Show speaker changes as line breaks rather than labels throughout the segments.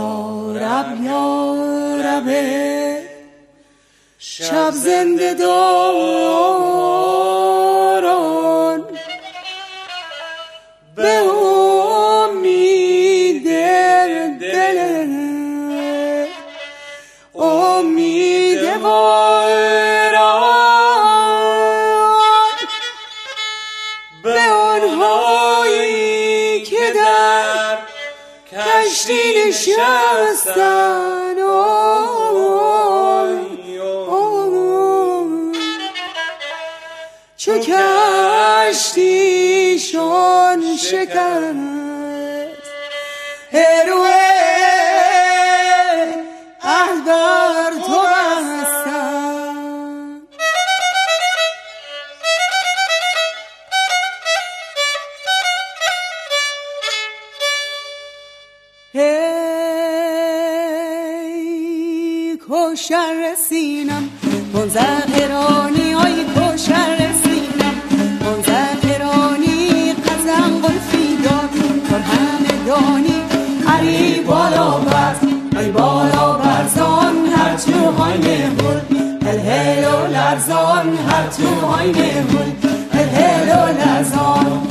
یارب شب زنده داران به امید دل امیدواران به آنهایی که در کشتی نشستن چو کشتیشان شکست هروه عهد بر تو بستن هی کوشر سینم منزهرانی های کوشر سینم منزهرانی قزن قلفی دار کار همه دانی ای بالا برز ای بالا برزان هر تو های نهول هل هل و لرزان هر تو های نهول هل هل و لرزان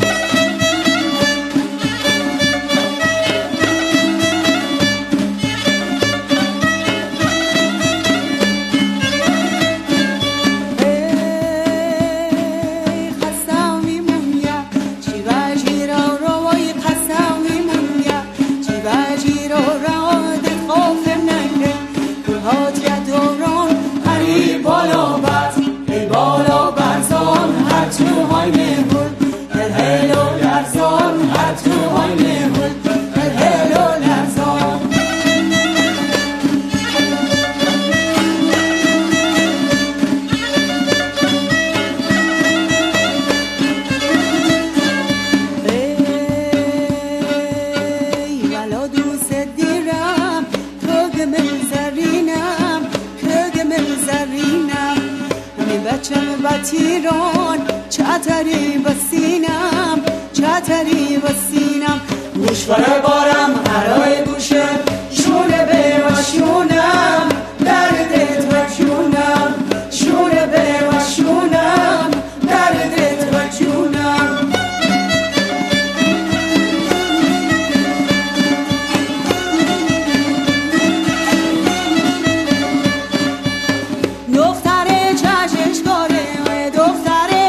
بطیران چتری بسینم چتری بسینم گوشواره بارم هرای گوشه شونه به و شونم دردت و جونم شونه به و شونم دردت و جونم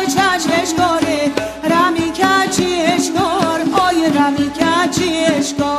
چی اشکار